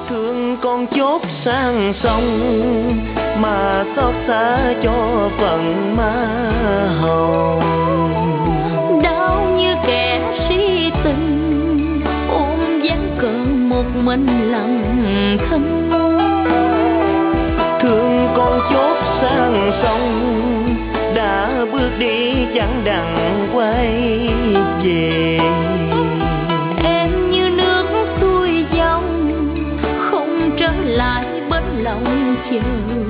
thương con chốt sang sông mà xót xa cho phận má hồng. Đau như kẻ si tình ôm ván cờ một mình lặng thinh. Thương con chốt sang sông đã bước đi chẳng đặng quay về. Em như nước xuôi dòng không trở lại bên lòng chờ.